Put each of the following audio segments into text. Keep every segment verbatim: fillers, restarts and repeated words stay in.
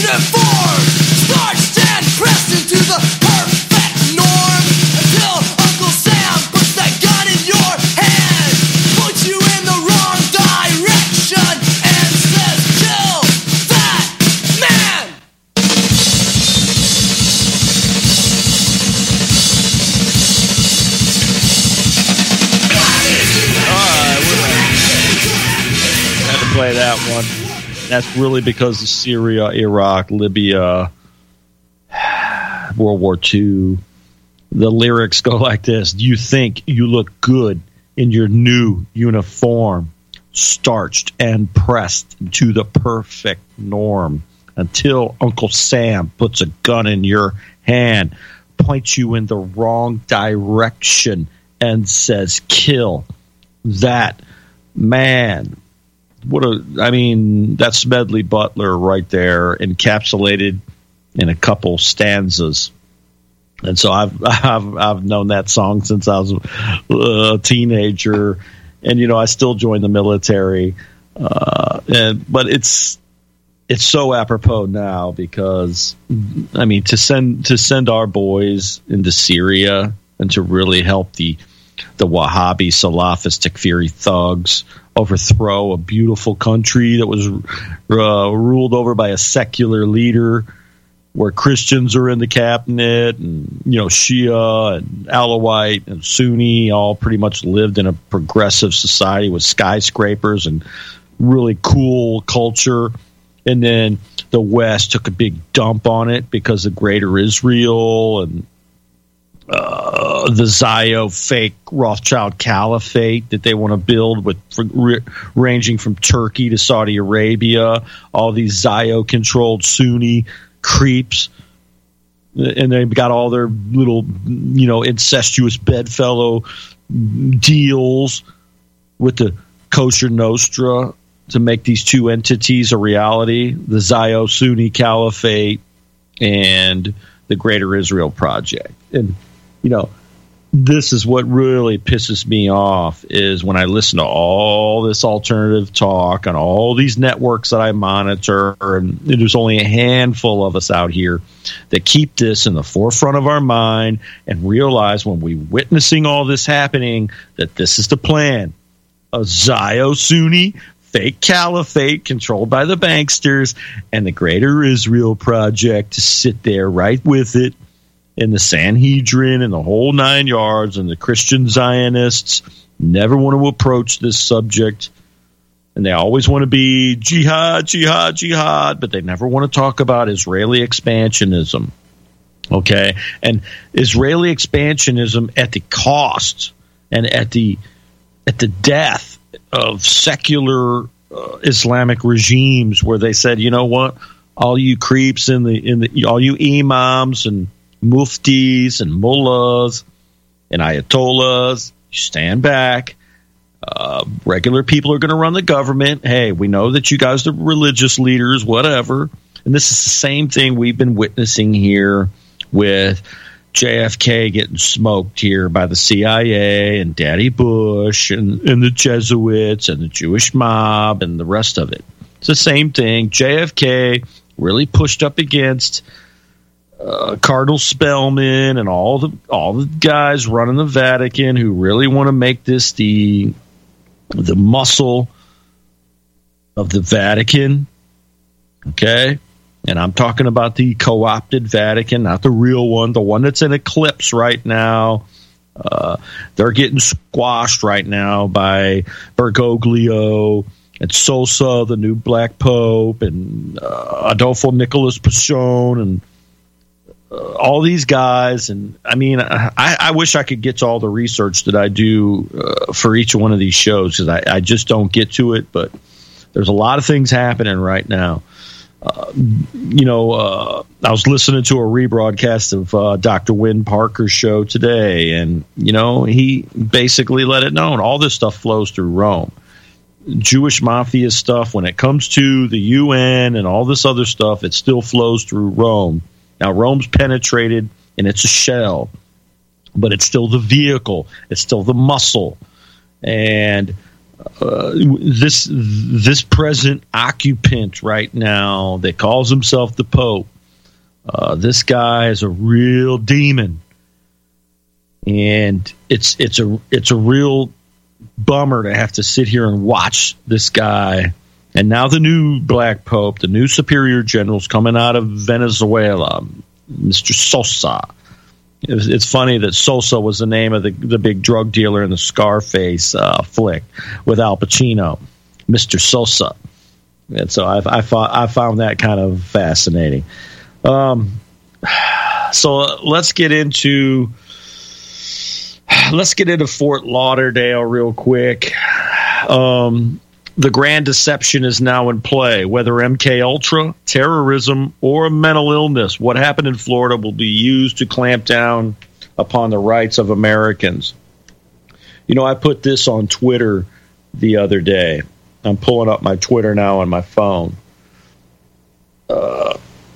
uniform, starched and pressed into the perfect norm, until Uncle Sam puts that gun in your hand, puts you in the wrong direction, and says, kill that man! Alright, had to play that one. That's really because of Syria, Iraq, Libya, World War Two. The lyrics go like this. You think you look good in your new uniform, starched and pressed to the perfect norm, until Uncle Sam puts a gun in your hand, points you in the wrong direction, and says, kill that man. What a, I mean, that's Smedley Butler right there, encapsulated in a couple stanzas. And so I've I've I've known that song since I was a teenager, and you know I still joined the military. Uh, and but it's it's so apropos now because I mean to send to send our boys into Syria and to really help the the Wahhabi Salafist Takfiri thugs overthrow a beautiful country that was uh, ruled over by a secular leader, where Christians are in the cabinet, and you know Shia and Alawite and Sunni all pretty much lived in a progressive society with skyscrapers and really cool culture. And then the West took a big dump on it because of Greater Israel and Uh, the Zio fake Rothschild caliphate that they want to build, with for, r- ranging from Turkey to Saudi Arabia, all these Zio-controlled Sunni creeps, and they've got all their little, you know, incestuous bedfellow deals with the Kosher Nostra to make these two entities a reality: the Zio Sunni caliphate and the Greater Israel Project. And you know, this is what really pisses me off, is when I listen to all this alternative talk on all these networks that I monitor, and there's only a handful of us out here that keep this in the forefront of our mind and realize when we're witnessing all this happening that this is the plan. A Zio Sunni fake caliphate controlled by the banksters and the Greater Israel Project to sit there right with it, in the Sanhedrin and the whole nine yards, and the Christian Zionists never want to approach this subject, and they always want to be jihad, jihad, jihad, but they never want to talk about Israeli expansionism. Okay, and Israeli expansionism at the cost and at the at the death of secular uh, Islamic regimes, where they said, you know what, all you creeps in the in the all you imams and muftis and mullahs and ayatollahs, stand back. Uh, regular people are going to run the government. Hey, we know that you guys are religious leaders, whatever. And this is the same thing we've been witnessing here with J F K getting smoked here by the C I A and Daddy Bush and, and the Jesuits and the Jewish mob and the rest of it. It's the same thing. J F K really pushed up against Uh, Cardinal Spellman and all the all the guys running the Vatican who really want to make this the the muscle of the Vatican. Okay, and I'm talking about the co-opted Vatican, not the real one, the one that's in eclipse right now. Uh, they're getting squashed right now by Bergoglio and Sosa, the new Black Pope, and uh, Adolfo Nicolas Pichon, and Uh, all these guys. And I mean, I, I wish I could get to all the research that I do uh, for each one of these shows, because I, I just don't get to it. But there's a lot of things happening right now. Uh, you know, uh, I was listening to a rebroadcast of uh, Doctor Wynn Parker's show today, and, you know, he basically let it known all this stuff flows through Rome. Jewish mafia stuff, when it comes to the U N and all this other stuff, it still flows through Rome. Now, Rome's penetrated, and it's a shell, but it's still the vehicle. It's still the muscle. And uh, this this present occupant right now that calls himself the Pope, uh, this guy is a real demon, and it's it's a it's a real bummer to have to sit here and watch this guy. And now the new black pope, the new superior general's coming out of Venezuela, Mister Sosa. It was, it's funny that Sosa was the name of the, the big drug dealer in the Scarface uh, flick with Al Pacino, Mister Sosa. And so I, I, thought, I found that kind of fascinating. Um, so let's get into let's get into Fort Lauderdale real quick. Um, The grand deception is now in play. Whether M K Ultra, terrorism, or a mental illness, what happened in Florida will be used to clamp down upon the rights of Americans. You know, I put this on Twitter the other day. I'm pulling up my Twitter now on my phone. Uh,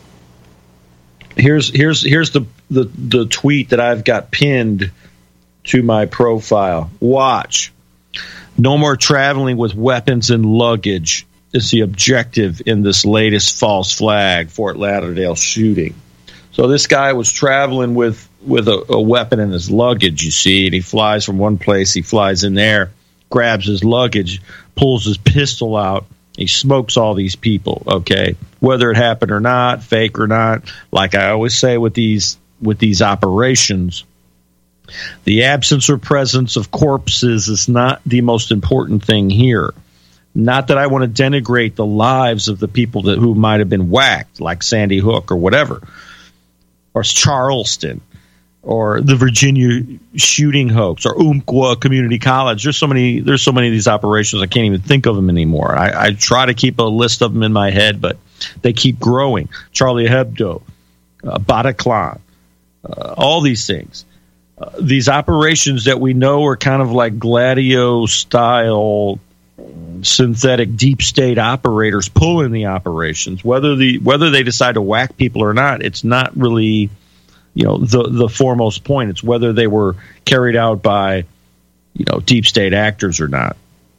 here's here's here's the, the, the tweet that I've got pinned to my profile. Watch. No more traveling with weapons and luggage is the objective in this latest false flag Fort Lauderdale shooting. So this guy was traveling with, with a, a weapon in his luggage, you see, and he flies from one place, he flies in there, grabs his luggage, pulls his pistol out, he smokes all these people, okay? Whether it happened or not, fake or not, like I always say with these with these operations, the absence or presence of corpses is not the most important thing here. Not that I want to denigrate the lives of the people that who might have been whacked, like Sandy Hook or whatever, or Charleston, or the Virginia shooting hoax, or Umpqua Community College. There's so many. There's so many of these operations I can't even think of them anymore. I, I try to keep a list of them in my head, but they keep growing. Charlie Hebdo, uh, Bataclan, uh, all these things. Uh, these operations that we know are kind of like Gladio-style synthetic deep state operators pulling the operations. Whether the whether they decide to whack people or not, it's not really, you know, the the foremost point. It's whether they were carried out by, you know, deep state actors or not,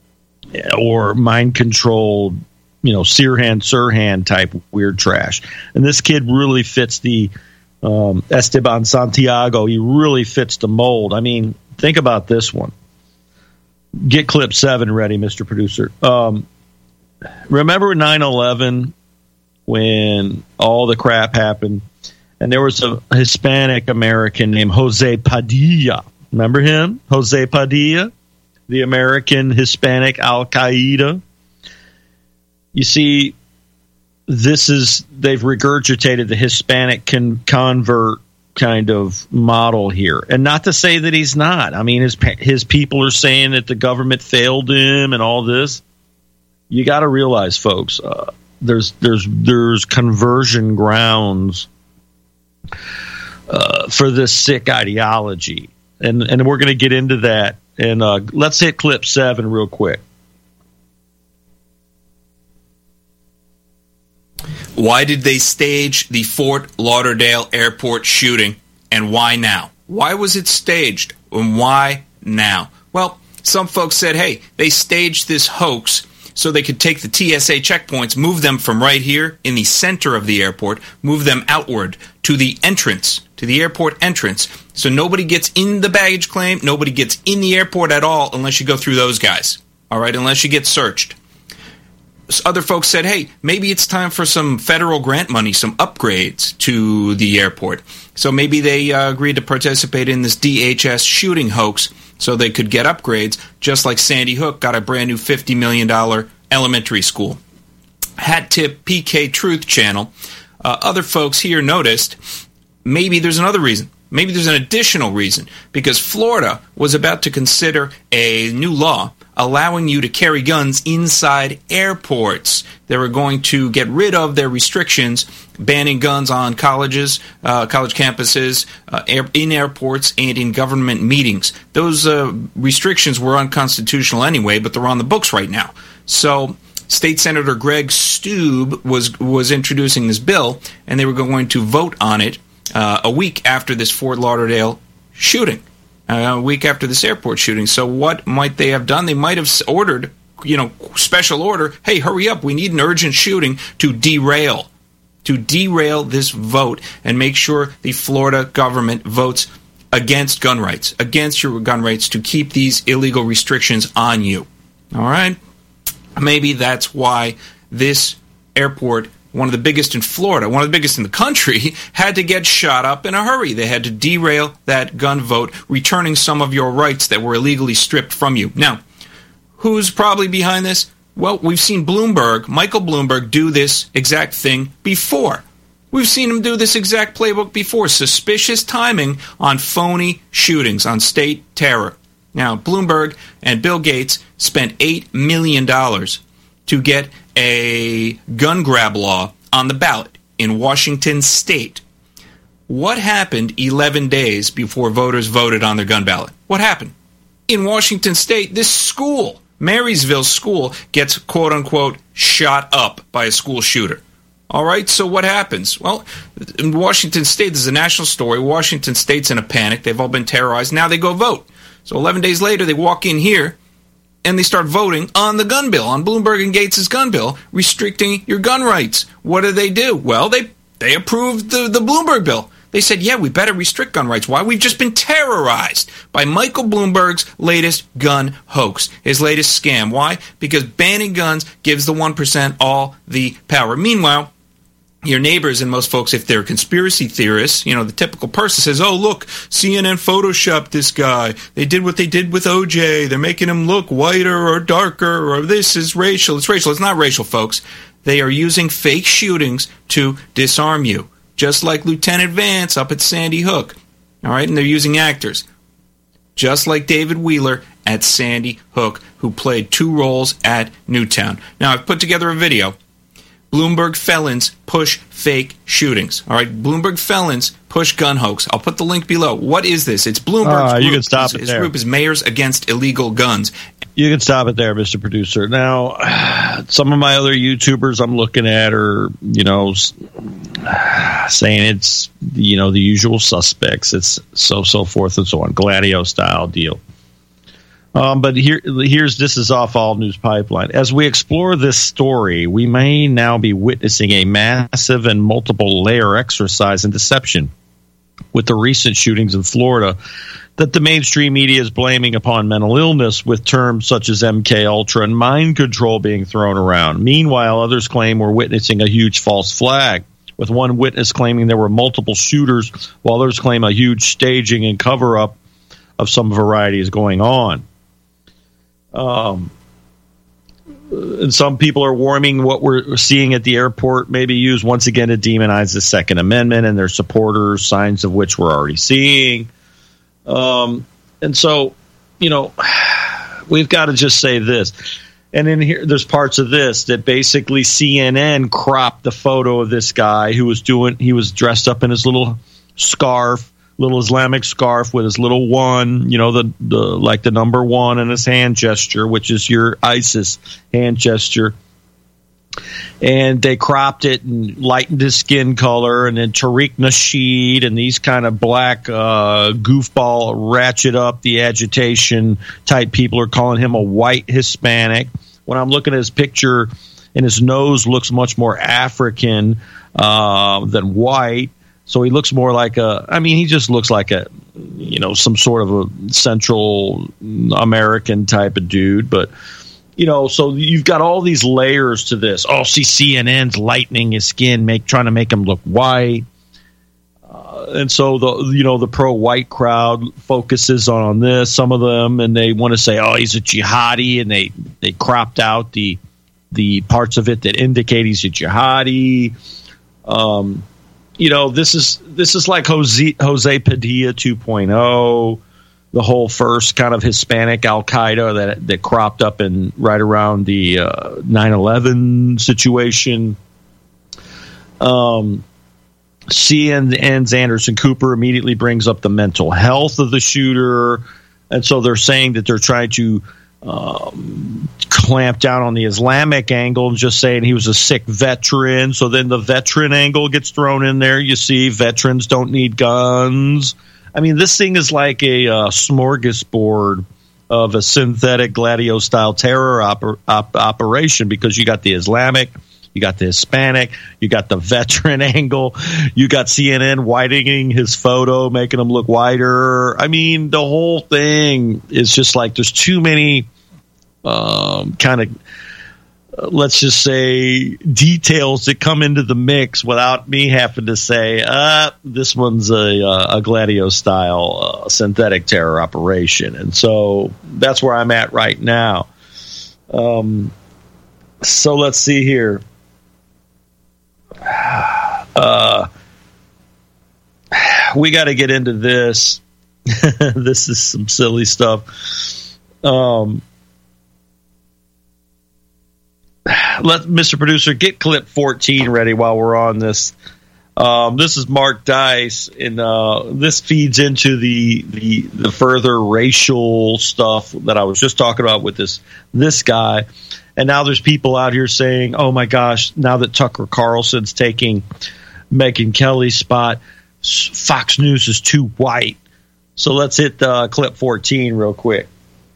or mind controlled, you know, Sirhan Sirhan type weird trash. And this kid really fits the. Um, Esteban Santiago, he really fits the mold. I mean, think about this one. Get clip seven ready, Mister Producer. Um, remember nine eleven when all the crap happened, and there was a Hispanic American named Jose Padilla. Remember him? Jose Padilla, the American Hispanic Al-Qaeda. You see, this is, they've regurgitated the Hispanic con- convert kind of model here. And not to say that he's not. I mean, his his people are saying that the government failed him and all this. You got to realize, folks, uh, there's there's there's conversion grounds uh, for this sick ideology. And, and we're going to get into that. And uh, let's hit clip seven real quick. Why did they stage the Fort Lauderdale airport shooting, and why now? Why was it staged, and why now? Well, some folks said, hey, they staged this hoax so they could take the T S A checkpoints, move them from right here in the center of the airport, move them outward to the entrance, to the airport entrance, so nobody gets in the baggage claim, nobody gets in the airport at all unless you go through those guys, all right, unless you get searched. Other folks said, hey, maybe it's time for some federal grant money, some upgrades to the airport. So maybe they uh, agreed to participate in this D H S shooting hoax so they could get upgrades, just like Sandy Hook got a brand new fifty million dollars elementary school. Hat tip P K Truth Channel. Uh, other folks here noticed maybe there's another reason. Maybe there's an additional reason, because Florida was about to consider a new law allowing you to carry guns inside airports. They were going to get rid of their restrictions, banning guns on colleges, uh, college campuses, uh, air, in airports, and in government meetings. Those uh, restrictions were unconstitutional anyway, but they're on the books right now. So State Senator Greg Stube was was introducing this bill, and they were going to vote on it uh, a week after this Fort Lauderdale shooting. uh, a week after this airport shooting. So what might they have done? They might have ordered, you know, special order, hey, hurry up, we need an urgent shooting to derail, to derail this vote and make sure the Florida government votes against gun rights, against your gun rights, to keep these illegal restrictions on you. All right? Maybe that's why this airport, one of the biggest in Florida, one of the biggest in the country, had to get shot up in a hurry. They had to derail that gun vote, returning some of your rights that were illegally stripped from you. Now, who's probably behind this? Well, we've seen Bloomberg, Michael Bloomberg, do this exact thing before. We've seen him do this exact playbook before. Suspicious timing on phony shootings, on state terror. Now, Bloomberg and Bill Gates spent eight million dollars to get a gun grab law on the ballot in Washington State. What happened eleven days before voters voted on their gun ballot? What happened? In Washington State, this school, Marysville School, gets quote-unquote shot up by a school shooter. All right, so what happens? Well, in Washington State, this is a national story. Washington State's in a panic. They've all been terrorized. Now they go vote. So eleven days later, they walk in here, and they start voting on the gun bill, on Bloomberg and Gates' gun bill, restricting your gun rights. What do they do? Well, they, they approved the, the Bloomberg bill. They said, yeah, we better restrict gun rights. Why? We've just been terrorized by Michael Bloomberg's latest gun hoax, his latest scam. Why? Because banning guns gives the one percent all the power. Meanwhile, your neighbors and most folks, if they're conspiracy theorists, you know, the typical person says, oh, look, C N N photoshopped this guy. They did what they did with O J. They're making him look whiter or darker, or this is racial. It's racial. It's not racial, folks. They are using fake shootings to disarm you, just like Lieutenant Vance up at Sandy Hook. All right, and they're using actors, just like David Wheeler at Sandy Hook, who played two roles at Newtown. Now, I've put together a video. Bloomberg felons push fake shootings. All right, Bloomberg felons push gun hoax. I'll put the link below. What is this? It's Bloomberg's uh, group. You can stop his, it his there. group is Mayors Against Illegal Guns. You can stop it there, Mister Producer. Now, some of my other YouTubers I'm looking at are, you know, saying it's, you know, the usual suspects. It's so, so forth and so on. Gladio style deal. Um, but here, here's this is off All News Pipeline. As we explore this story, we may now be witnessing a massive and multiple layer exercise in deception with the recent shootings in Florida that the mainstream media is blaming upon mental illness, with terms such as M K Ultra and mind control being thrown around. Meanwhile, others claim we're witnessing a huge false flag, with one witness claiming there were multiple shooters, while others claim a huge staging and cover-up of some variety is going on. Um, and some people are warning what we're seeing at the airport may be used once again to demonize the Second Amendment and their supporters, signs of which we're already seeing. Um, and so, you know, we've got to just say this. And in here, there's parts of this that basically C N N cropped the photo of this guy who was doing, he was dressed up in his little scarf, little Islamic scarf with his little one, you know, the, the like the number one in his hand gesture, which is your ISIS hand gesture. And they cropped it and lightened his skin color. And then Tariq Nasheed and these kind of black uh, goofball, ratchet up the agitation type people are calling him a white Hispanic. When I'm looking at his picture, and his nose looks much more African uh, than white. So he looks more like a, I mean, he just looks like a, you know, some sort of a Central American type of dude. But, you know, so you've got all these layers to this. Oh, see, C N N's lightening his skin, make trying to make him look white. Uh, and so, the you know, the pro-white crowd focuses on this, some of them, and they want to say, oh, he's a jihadi, and they, they cropped out the the parts of it that indicate he's a jihadi. Um You know, this is this is like Jose, Jose Padilla two point oh, the whole first kind of Hispanic Al-Qaeda that that cropped up in right around the uh, nine eleven situation. Um, C N N's Anderson Cooper immediately brings up the mental health of the shooter, and so they're saying that they're trying to Um, clamp down on the Islamic angle and just saying he was a sick veteran. So then the veteran angle gets thrown in there. You see, veterans don't need guns. I mean, this thing is like a uh, smorgasbord of a synthetic Gladio-style terror oper- op- operation, because you got the Islamic, you got the Hispanic, you got the veteran angle, you got C N N widening his photo, making him look whiter. I mean, the whole thing is just like there's too many um, kind of, uh, let's just say, details that come into the mix without me having to say, uh, this one's a, a Gladio-style uh, synthetic terror operation. And so that's where I'm at right now. Um, so let's see here. Uh, we got to get into this. This is some silly stuff. Um, let Mister Producer get clip fourteen ready while we're on this. Um, this is Mark Dice, and uh, this feeds into the, the the further racial stuff that I was just talking about with this this guy. And now there's people out here saying, "Oh my gosh!" Now that Tucker Carlson's taking Megyn Kelly's spot, Fox News is too white. So let's hit uh, clip fourteen real quick.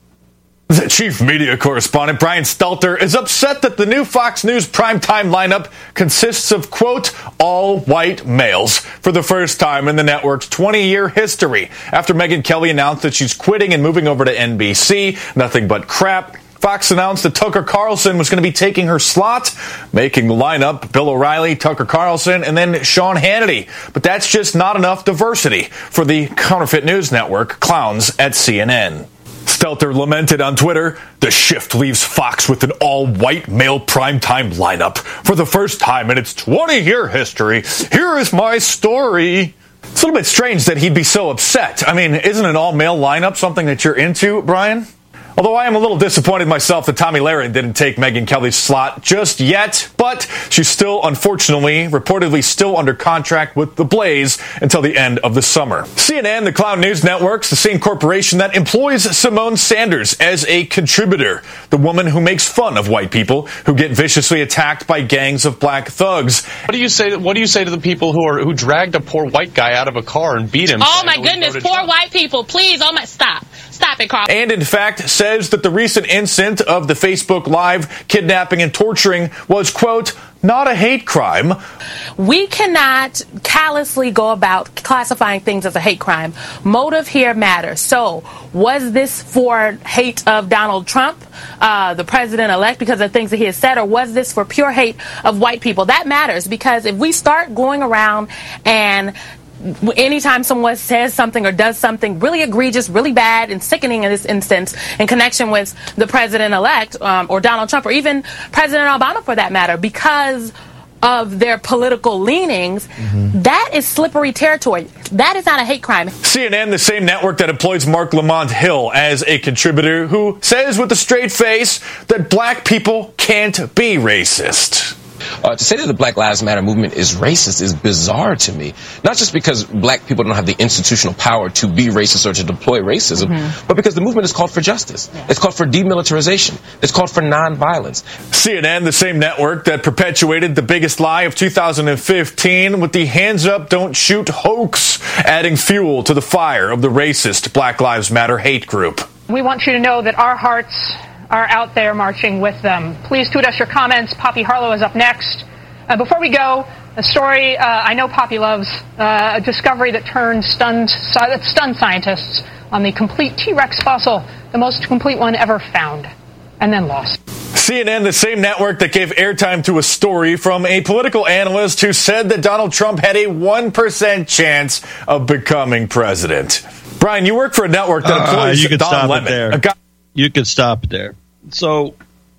The chief media correspondent, Brian Stelter, is upset that the new Fox News primetime lineup consists of, quote, all white males for the first time in the network's twenty-year history. After Megyn Kelly announced that she's quitting and moving over to N B C, nothing but crap, Fox announced that Tucker Carlson was going to be taking her slot, making the lineup Bill O'Reilly, Tucker Carlson, and then Sean Hannity. But that's just not enough diversity for the counterfeit news network clowns at C N N. Stelter lamented on Twitter, the shift leaves Fox with an all-white male primetime lineup. For the first time in its twenty-year history, here is my story. It's a little bit strange that he'd be so upset. I mean, isn't an all-male lineup something that you're into, Brian? Although I am a little disappointed myself that Tomi Lahren didn't take Megyn Kelly's slot just yet, but she's still, unfortunately, reportedly still under contract with The Blaze until the end of the summer. C N N, the Clown News Network's the same corporation that employs Simone Sanders as a contributor, the woman who makes fun of white people who get viciously attacked by gangs of black thugs. What do you say? What do you say to the people who are who dragged a poor white guy out of a car and beat him? Oh my goodness, poor Trump? White people! Please, oh my, stop, stop it, Carl. And in fact, says that the recent incident of the Facebook Live kidnapping and torturing was, quote, not a hate crime. We cannot callously go about classifying things as a hate crime. Motive here matters. So, was this for hate of Donald Trump, uh, the president-elect, because of things that he has said, or was this for pure hate of white people? That matters, because if we start going around and anytime someone says something or does something really egregious, really bad, and sickening in this instance in connection with the president-elect um, or Donald Trump, or even President Obama for that matter, because of their political leanings, mm-hmm. that is slippery territory. That is not a hate crime. C N N, the same network that employs Mark Lamont Hill as a contributor, who says with a straight face that black people can't be racist. Uh, to say that the Black Lives Matter movement is racist is bizarre to me. Not just because black people don't have the institutional power to be racist or to deploy racism, mm-hmm. but because the movement is called for justice. Yeah. It's called for demilitarization. It's called for nonviolence. C N N, the same network that perpetuated the biggest lie of two thousand fifteen with the hands up, don't shoot hoax, adding fuel to the fire of the racist Black Lives Matter hate group. We want you to know that our hearts are out there marching with them. Please tweet us your comments. Poppy Harlow is up next. Uh, before we go, a story uh, I know Poppy loves, uh, a discovery that turned stunned, that stunned scientists on the complete T-Rex fossil, the most complete one ever found, and then lost. C N N, the same network that gave airtime to a story from a political analyst who said that Donald Trump had a one percent chance of becoming president. Brian, you work for a network that employs uh, you could Don stop Lemon. It there. A guy- You could stop it there. So,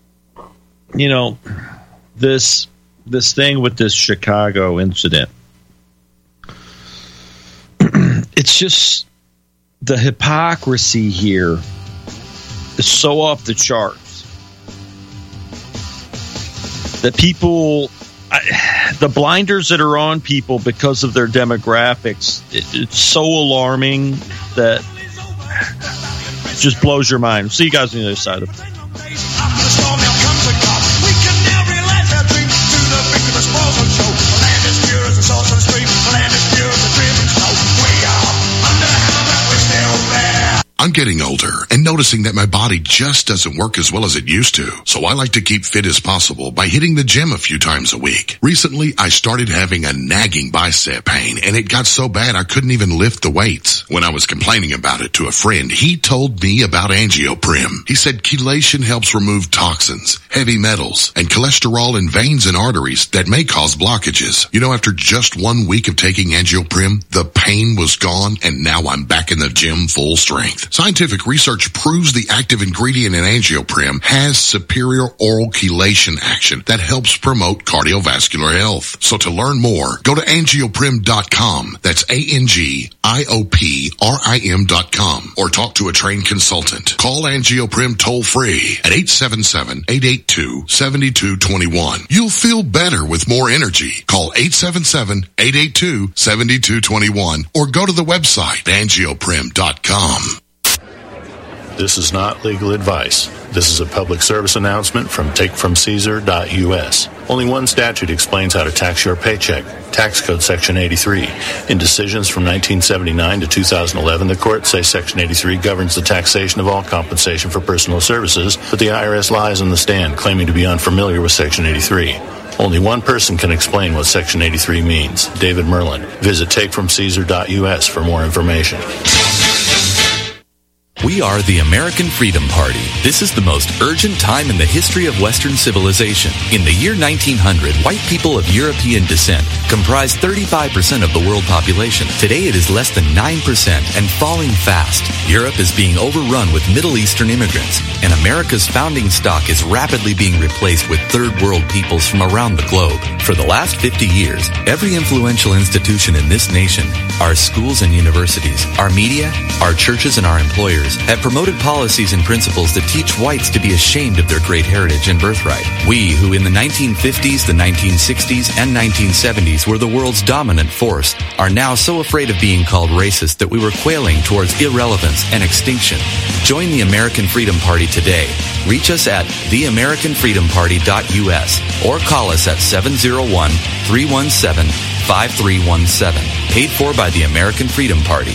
you know, this this thing with this Chicago incident, it's just the hypocrisy here is so off the charts that people, I, the blinders that are on people because of their demographics, it, it's so alarming that it just blows your mind. See you guys on the other side of it. Land is pure as a saucer stream. Land is pure as a driven snow. We are under I'm getting older and noticing that my body just doesn't work as well as it used to. So I like to keep fit as possible by hitting the gym a few times a week. Recently, I started having a nagging bicep pain, and it got so bad I couldn't even lift the weights. When I was complaining about it to a friend, he told me about Angioprim. He said chelation helps remove toxins, heavy metals, and cholesterol in veins and arteries that may cause blockages. You know, after just one week of taking Angioprim, the pain was gone, and now I'm back in the gym full strength. Scientific research proves the active ingredient in Angioprim has superior oral chelation action that helps promote cardiovascular health. So to learn more, go to angioprim dot com. That's A N G I O P R I M dot com, or talk to a trained consultant. Call Angioprim toll free at eight seven seven, eight eight two, seven two two one. You'll feel better with more energy. Call eight seven seven, eight eight two, seven two two one or go to the website angioprim dot com. This is not legal advice. This is a public service announcement from take from caesar dot U S. Only one statute explains how to tax your paycheck, Tax Code Section eighty-three. In decisions from nineteen seventy-nine to two thousand eleven, the courts say Section eighty-three governs the taxation of all compensation for personal services, but the I R S lies on the stand, claiming to be unfamiliar with Section eighty-three. Only one person can explain what Section eighty-three means, David Merlin. Visit take from caesar dot U S for more information. We are the American Freedom Party. This is the most urgent time in the history of Western civilization. In the year nineteen hundred, white people of European descent comprised thirty-five percent of the world population. Today it is less than nine percent and falling fast. Europe is being overrun with Middle Eastern immigrants, and America's founding stock is rapidly being replaced with third world peoples from around the globe. For the last fifty years, every influential institution in this nation, our schools and universities, our media, our churches, and our employers have promoted policies and principles that teach whites to be ashamed of their great heritage and birthright. We, who in the nineteen fifties, the nineteen sixties, and nineteen seventies were the world's dominant force, are now so afraid of being called racist that we were quailing towards irrelevance and extinction. Join the American Freedom Party today. Reach us at the american freedom party dot U S or call us at seven oh one, three one seven, five three one seven. Paid for by the American Freedom Party.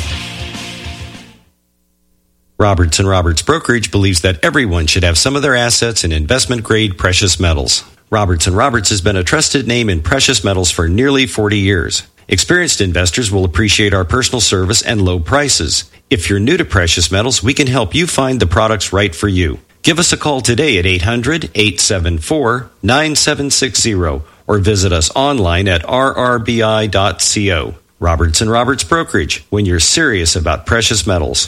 Roberts and Roberts Brokerage believes that everyone should have some of their assets in investment-grade precious metals. Roberts and Roberts has been a trusted name in precious metals for nearly forty years. Experienced investors will appreciate our personal service and low prices. If you're new to precious metals, we can help you find the products right for you. Give us a call today at eight hundred, eight seven four, nine seven six zero or visit us online at r r b i dot co. Roberts and Roberts Brokerage, when you're serious about precious metals.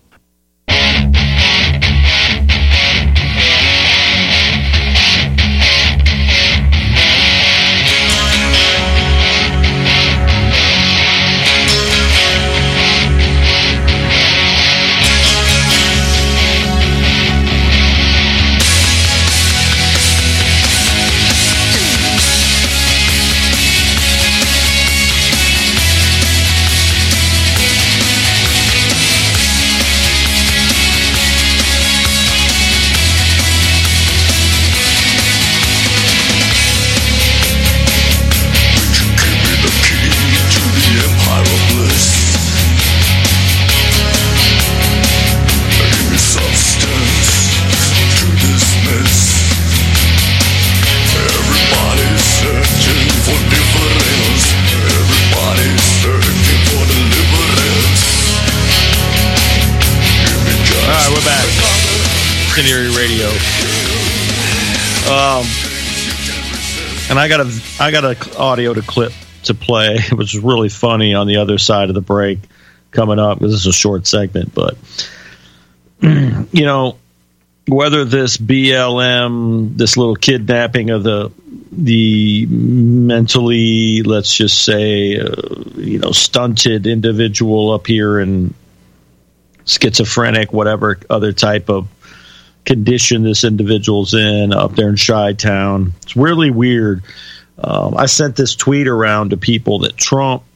Um, and I got a I got a audio to clip to play. It was really funny on the other side of the break coming up. This is a short segment, but you know, whether this B L M, this little kidnapping of the the mentally, let's just say, uh, you know, stunted individual up here and schizophrenic, whatever other type of condition this individual's in up there in Chi-Town. It's really weird. Um, I sent this tweet around to people that Trump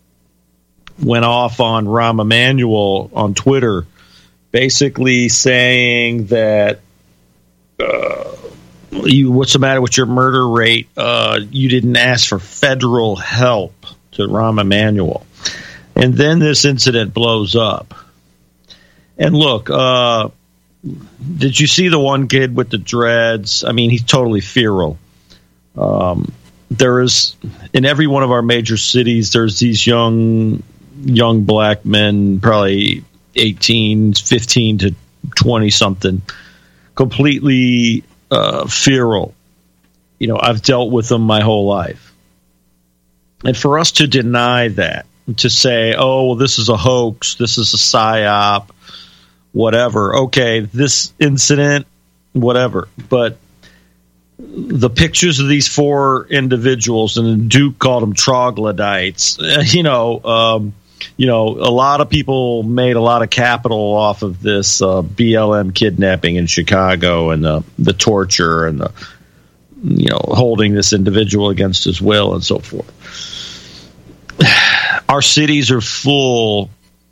went off on Rahm Emanuel on Twitter, basically saying that uh, you, what's the matter with your murder rate? Uh, you didn't ask for federal help to Rahm Emanuel. And then this incident blows up. And look, uh, did you see the one kid with the dreads? I mean, he's totally feral. Um, there is, in every one of our major cities, there's these young, young black men, probably eighteen, fifteen to twenty something, completely uh, feral. You know, I've dealt with them my whole life. And for us to deny that, to say, oh, well, this is a hoax, this is a psyop, whatever. Okay, this incident, whatever. But the pictures of these four individuals, and Duke called them troglodytes, you know, um, you know, a lot of people made a lot of capital off of this uh, B L M kidnapping in Chicago and the, the torture and the, you know, holding this individual against his will and so forth. Our cities are full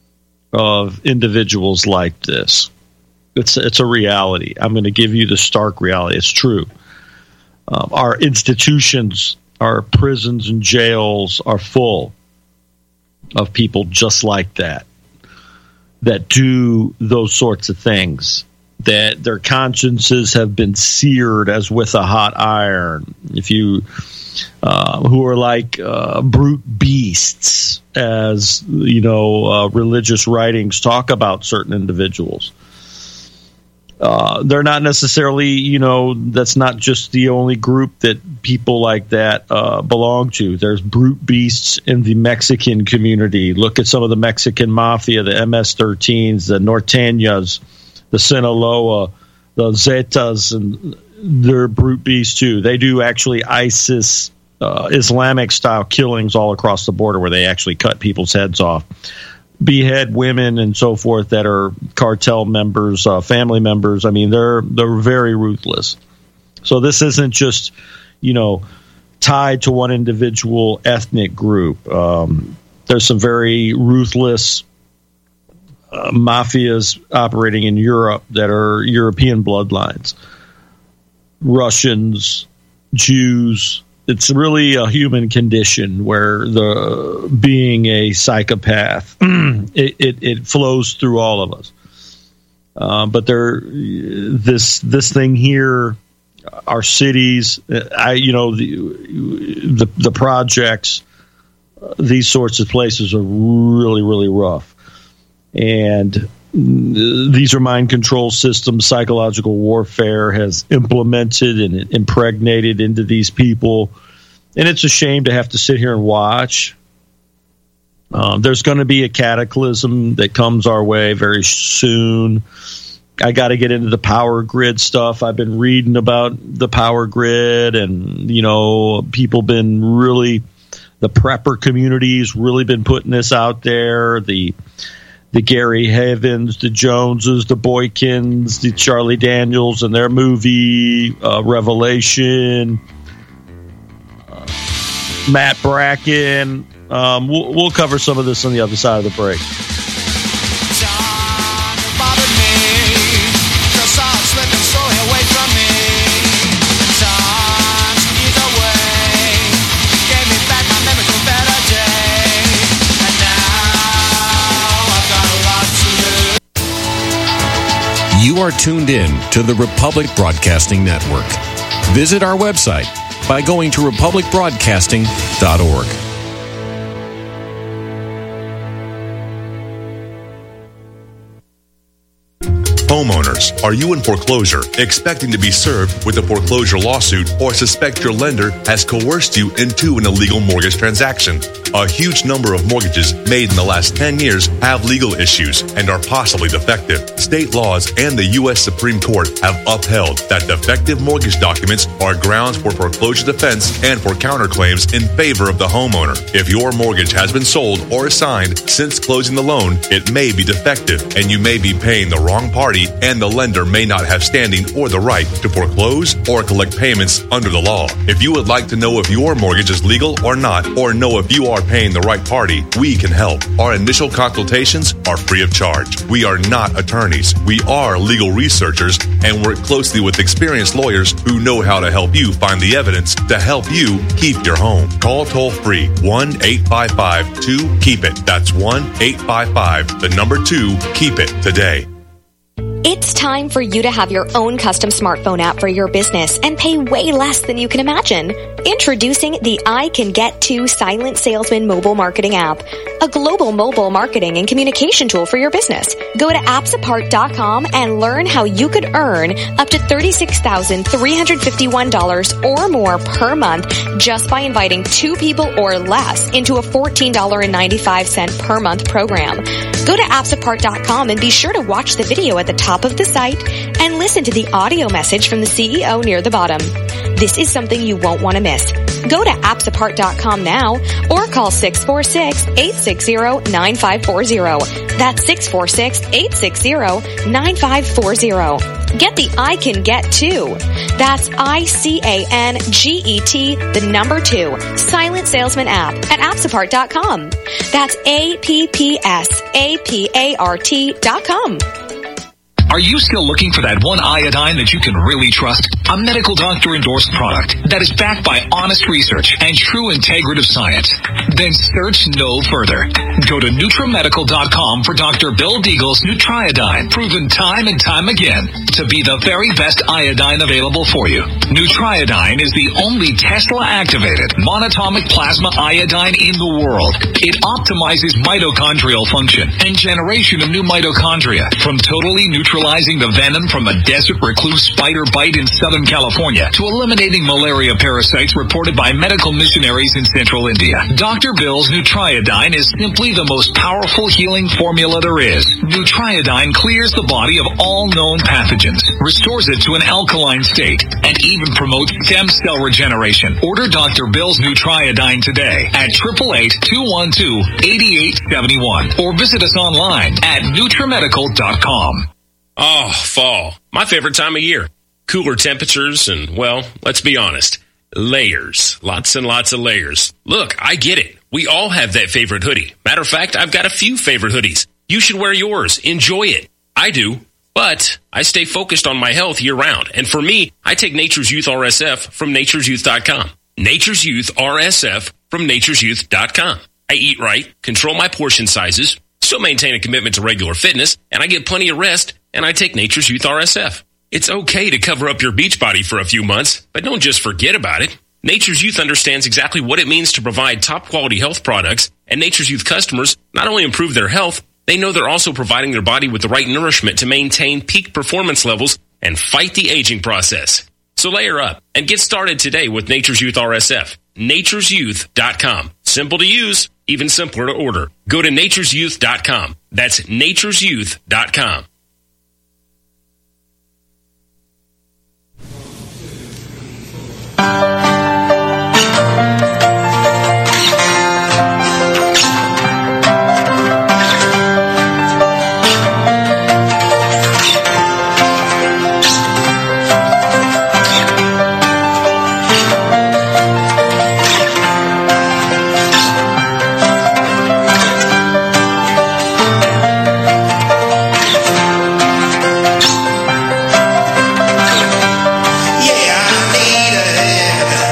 of individuals like this. It's it's a reality. I'm going to give you the stark reality. It's true. Um, our institutions, our prisons and jails are full of people just like that, that do those sorts of things, that their consciences have been seared as with a hot iron. If you, uh, who are like uh, brute beasts, as you know, uh, religious writings talk about certain individuals. Uh, they're not necessarily, you know, that's not just the only group that people like that uh, belong to. There's brute beasts in the Mexican community. Look at some of the Mexican mafia, the M S thirteens, the Norteñas, the Sinaloa, the Zetas, and they're brute beasts too. They do actually ISIS, uh, Islamic-style killings all across the border where they actually cut people's heads off, behead women and so forth that are cartel members, uh, family members. I mean, they're they're very ruthless. So this isn't just, you know, tied to one individual ethnic group. Um, there's some very ruthless uh, mafias operating in Europe that are European bloodlines. Russians, Jews. It's really a human condition where the being a psychopath, it, it, it flows through all of us. Uh, but there, this this thing here, our cities, I you know the the, the projects, these sorts of places are really really rough, and these are mind control systems. Psychological warfare has implemented and impregnated into these people. And it's a shame to have to sit here and watch. Um, there's going to be a cataclysm that comes our way very soon. I got to get into the power grid stuff. I've been reading about the power grid, and, you know, people been really, the prepper community's really been putting this out there. The The Gary Havens, the Joneses, the Boykins, the Charlie Daniels and their movie, uh, Revelation, uh, Matt Bracken. Um, we'll, we'll cover some of this on the other side of the break. You are tuned in to the Republic Broadcasting Network. Visit our website by going to republic broadcasting dot org. Homeowners, are you in foreclosure, expecting to be served with a foreclosure lawsuit, or suspect your lender has coerced you into an illegal mortgage transaction? A huge number of mortgages made in the last ten years have legal issues and are possibly defective. State laws and the U S Supreme Court have upheld that defective mortgage documents are grounds for foreclosure defense and for counterclaims in favor of the homeowner. If your mortgage has been sold or assigned since closing the loan, it may be defective and you may be paying the wrong party, and the lender may not have standing or the right to foreclose or collect payments under the law. If you would like to know if your mortgage is legal or not, or know if you are paying the right party, we can help. Our initial consultations are free of charge. We are not attorneys. We are legal researchers and work closely with experienced lawyers who know how to help you find the evidence to help you keep your home. Call toll free one eight five five two keep it. That's one eight five five the number two keep it today. It's time for you to have your own custom smartphone app for your business and pay way less than you can imagine. Introducing the I Can Get To Silent Salesman mobile marketing app, a global mobile marketing and communication tool for your business. Go to apps apart dot com and learn how you could earn up to thirty-six thousand three hundred fifty-one dollars or more per month just by inviting two people or less into a fourteen dollars and ninety-five cents per month program. Go to apps apart dot com and be sure to watch the video at the top of the site and listen to the audio message from the C E O near the bottom. This is something you won't want to miss. Go to apps apart dot com now or call six four six, eight six zero, nine five four zero. That's six four six, eight six zero, nine five four zero. Get the I Can Get To. That's I C A N G E T, the number two, Silent Salesman app at apps apart dot com. That's A P P S A P A R T dot com. Are you still looking for that one iodine that you can really trust? A medical doctor endorsed product that is backed by honest research and true integrative science? Then search no further. Go to NutriMedical dot com for Doctor Bill Deagle's Nutriodine, proven time and time again to be the very best iodine available for you. Nutriodine is the only Tesla-activated monatomic plasma iodine in the world. It optimizes mitochondrial function and generation of new mitochondria from totally neutralizing the venom from a desert recluse spider bite in Southern California to eliminating malaria parasites reported by medical missionaries in central India. Doctor Bill's Nutriodine is simply the most powerful healing formula there is. Nutriodine clears the body of all known pathogens, restores it to an alkaline state, and even promotes stem cell regeneration. Order Doctor Bill's Nutriodine today at eight eight eight, two one two, eight eight seven one or visit us online at NutriMedical dot com. Oh, fall. My favorite time of year. Cooler temperatures and, well, let's be honest, layers. Lots and lots of layers. Look, I get it. We all have that favorite hoodie. Matter of fact, I've got a few favorite hoodies. You should wear yours. Enjoy it. I do. But I stay focused on my health year-round. And for me, I take Nature's Youth R S F from Nature's Youth dot com. Nature's Youth R S F from Nature's Youth dot com. I eat right, control my portion sizes, still maintain a commitment to regular fitness, and I get plenty of rest, and I take Nature's Youth R S F. It's okay to cover up your beach body for a few months, but don't just forget about it. Nature's Youth understands exactly what it means to provide top-quality health products, and Nature's Youth customers not only improve their health, they know they're also providing their body with the right nourishment to maintain peak performance levels and fight the aging process. So layer up and get started today with Nature's Youth R S F. Nature's Youth dot com. Simple to use, even simpler to order. Go to Nature's Youth dot com. That's Nature's Youth dot com. Yeah, I need a heaven.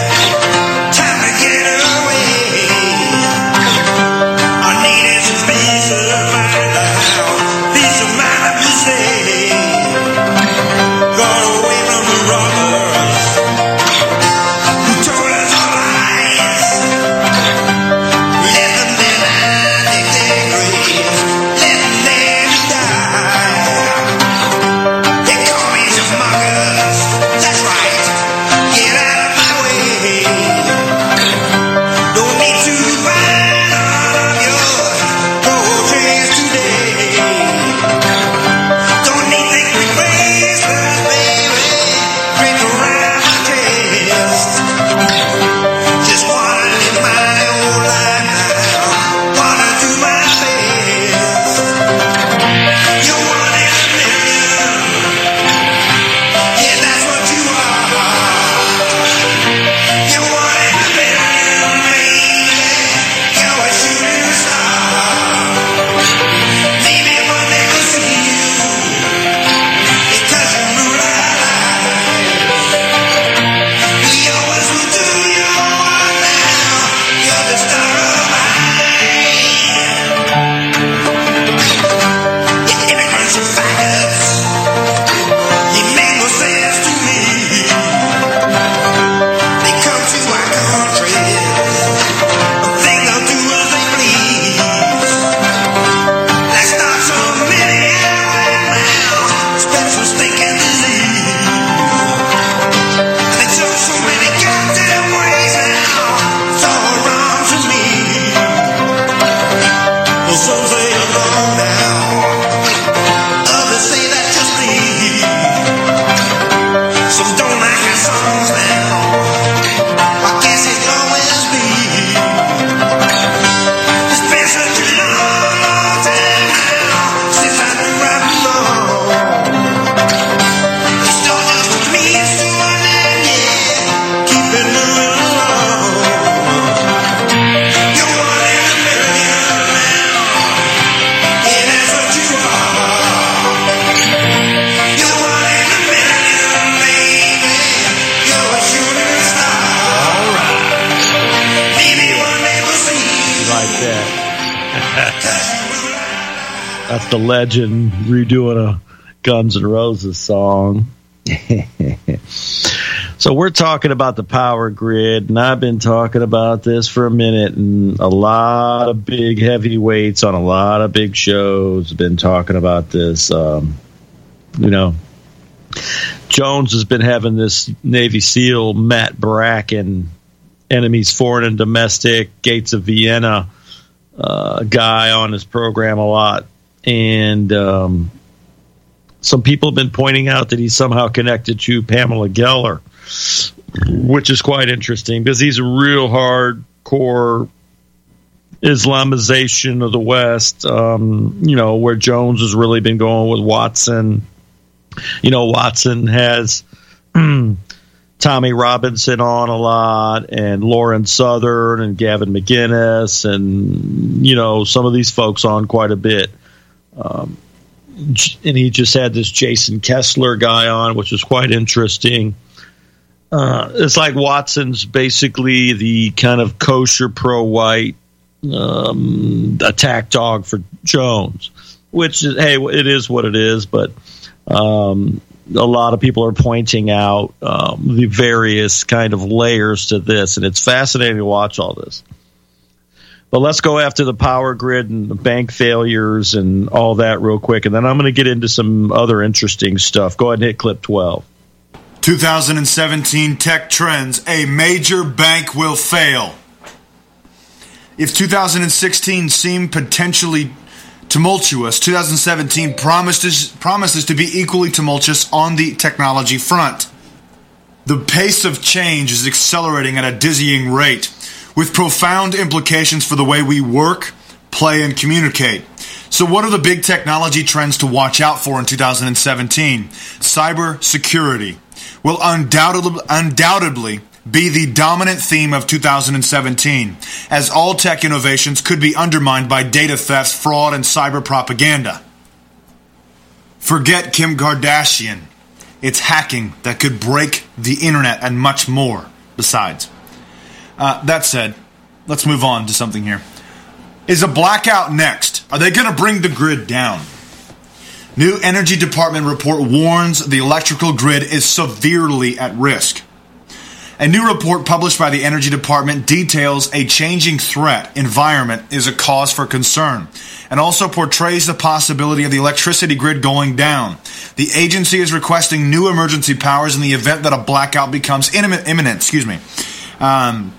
That's the legend redoing a Guns N' Roses song. So we're talking about the power grid, and I've been talking about this for a minute, and a lot of big heavyweights on a lot of big shows have been talking about this. Um, you know, Jones has been having this Navy SEAL, Matt Bracken, Enemies Foreign and Domestic, Gates of Vienna uh, guy on his program a lot. And um, some people have been pointing out that he's somehow connected to Pamela Geller, which is quite interesting because he's a real hardcore Islamization of the West, um, you know, where Jones has really been going with Watson. You know, Watson has Tommy Robinson on a lot, and Lauren Southern and Gavin McInnes, and, you know, some of these folks on quite a bit. Um, and he just had this Jason Kessler guy on, which is quite interesting. Uh, it's like Watson's basically the kind of kosher pro-white um, attack dog for Jones, which is, hey, it is what it is, but um, a lot of people are pointing out um, the various kind of layers to this, and it's fascinating to watch all this. But let's go after the power grid and the bank failures and all that real quick, and then I'm going to get into some other interesting stuff. Go ahead and hit clip twelve. two thousand seventeen tech trends. A major bank will fail. If two thousand sixteen seemed potentially tumultuous, two thousand seventeen promises, promises to be equally tumultuous on the technology front. The pace of change is accelerating at a dizzying rate, with profound implications for the way we work, play, and communicate. So what are the big technology trends to watch out for in two thousand seventeen? Cyber security will undoubtedly, undoubtedly be the dominant theme of two thousand seventeen, as all tech innovations could be undermined by data theft, fraud, and cyber propaganda. Forget Kim Kardashian. It's hacking that could break the internet and much more besides. Uh, that said, let's move on to something here. Is a blackout next? Are they going to bring the grid down? New Energy Department report warns the electrical grid is severely at risk. A new report published by the Energy Department details a changing threat environment is a cause for concern, and also portrays the possibility of the electricity grid going down. The agency is requesting new emergency powers in the event that a blackout becomes imminent. Excuse me. Um,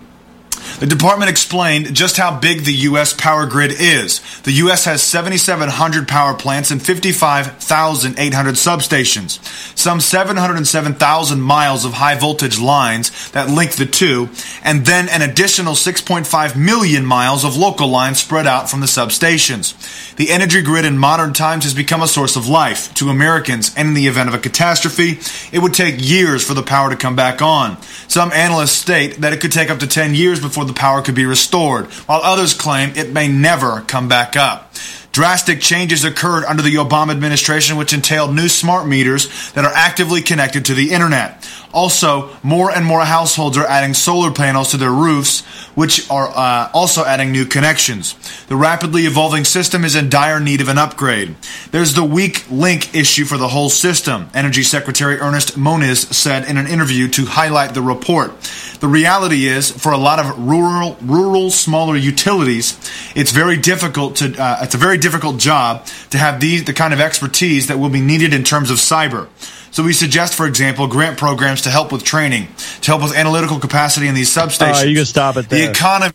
The department explained just how big the U S power grid is. The U S has seven thousand seven hundred power plants and fifty-five thousand eight hundred substations, some seven hundred seven thousand miles of high voltage lines that link the two, and then an additional six point five million miles of local lines spread out from the substations. The energy grid in modern times has become a source of life to Americans, and in the event of a catastrophe, it would take years for the power to come back on. Some analysts state that it could take up to ten years before the power could be restored, while others claim it may never come back up. Drastic changes occurred under the Obama administration, which entailed new smart meters that are actively connected to the internet. Also, more and more households are adding solar panels to their roofs, which are uh, also adding new connections. The rapidly evolving system is in dire need of an upgrade. There's the weak link issue for the whole system, Energy Secretary Ernest Moniz said in an interview to highlight the report. The reality is, for a lot of rural, rural, smaller utilities, it's very difficult to. Uh, it's a very difficult job to have these the kind of expertise that will be needed in terms of cyber. So we suggest, for example, grant programs to help with training, to help with analytical capacity in these substations. All right, you can stop it there. The economy.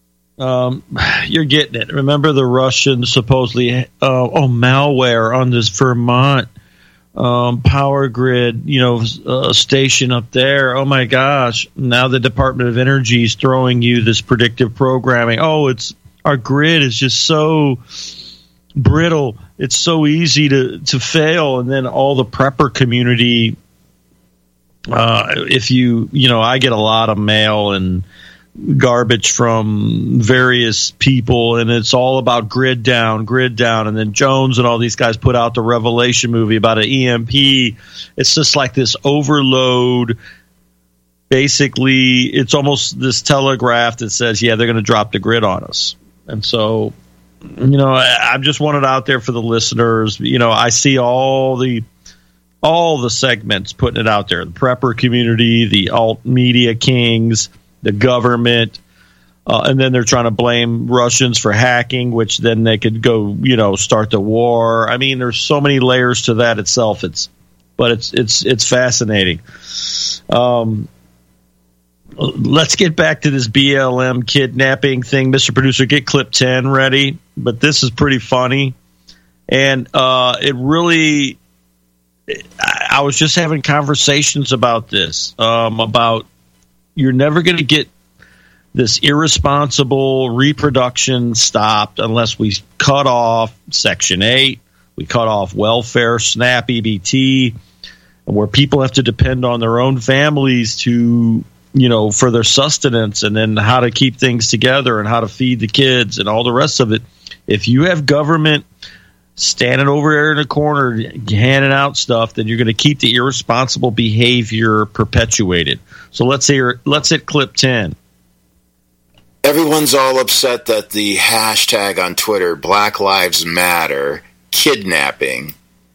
Um, you're getting it. Remember the Russians supposedly, uh, oh, malware on this Vermont um, power grid, you know, uh, station up there. Oh my gosh! Now the Department of Energy is throwing you this predictive programming. Oh, it's our grid is just so brittle. It's so easy to, to fail. And then all the prepper community, uh, if you, you know, I get a lot of mail and garbage from various people, and it's all about grid down, grid down. And then Jones and all these guys put out the Revelation movie about an E M P. It's just like this overload. Basically, it's almost this telegraph that says, yeah, they're going to drop the grid on us. And so you know, I, I just want it out there for the listeners. You know, I see all the all the segments putting it out there. The prepper community, the alt media kings, the government, uh, and then they're trying to blame Russians for hacking, which then they could go, you know, start the war. I mean, there's so many layers to that itself. It's, but it's it's it's fascinating. Um, let's get back to this B L M kidnapping thing, Mister Producer. Get clip ten ready. But this is pretty funny, and uh, it really. I, I was just having conversations about this, um, about you're never going to get this irresponsible reproduction stopped unless we cut off Section eight, we cut off welfare, SNAP, E B T, where people have to depend on their own families to, you know, for their sustenance, and then how to keep things together and how to feed the kids and all the rest of it. If you have government standing over there in a corner handing out stuff, then you're going to keep the irresponsible behavior perpetuated. So let's hear, let's hit clip ten. Everyone's all upset that the hashtag on Twitter, Black Lives Matter, kidnapping,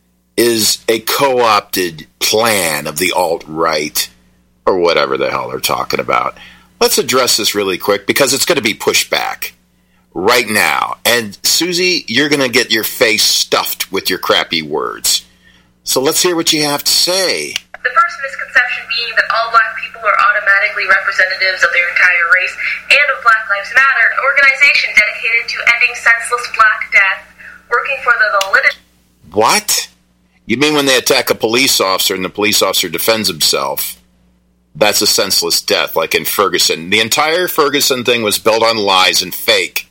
is a co-opted plan of the alt-right, or whatever the hell they're talking about. Let's address this really quick, because it's going to be pushed back right now. And Susie, you're going to get your face stuffed with your crappy words. So let's hear what you have to say. The first misconception being that all black people are automatically representatives of their entire race and of Black Lives Matter, an organization dedicated to ending senseless black death, working for the validity. What? You mean when they attack a police officer and the police officer defends himself? That's a senseless death, like in Ferguson. The entire Ferguson thing was built on lies and fake,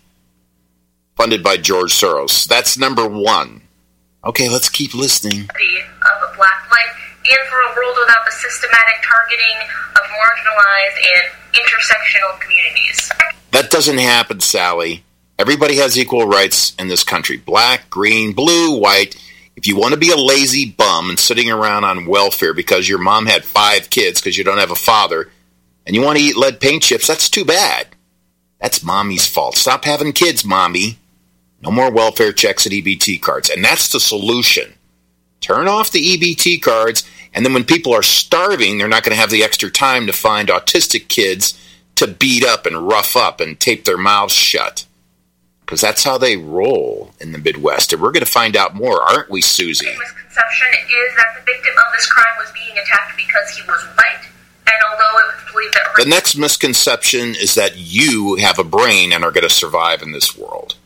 funded by George Soros. That's number one. Okay, let's keep listening. Of a black life, and for a world without the systematic targeting of marginalized and intersectional communities. That doesn't happen, Sally. Everybody has equal rights in this country. Black, green, blue, white. If you want to be a lazy bum and sitting around on welfare because your mom had five kids because you don't have a father, and you want to eat lead paint chips, that's too bad. That's mommy's fault. Stop having kids, mommy. No more welfare checks and E B T cards. And that's the solution. Turn off the E B T cards, and then when people are starving, they're not going to have the extra time to find autistic kids to beat up and rough up and tape their mouths shut. Because that's how they roll in the Midwest. And we're going to find out more, aren't we, Susie? The misconception is that the victim of this crime was being attacked because he was white, and although it was believed that... The next misconception is that you have a brain and are going to survive in this world.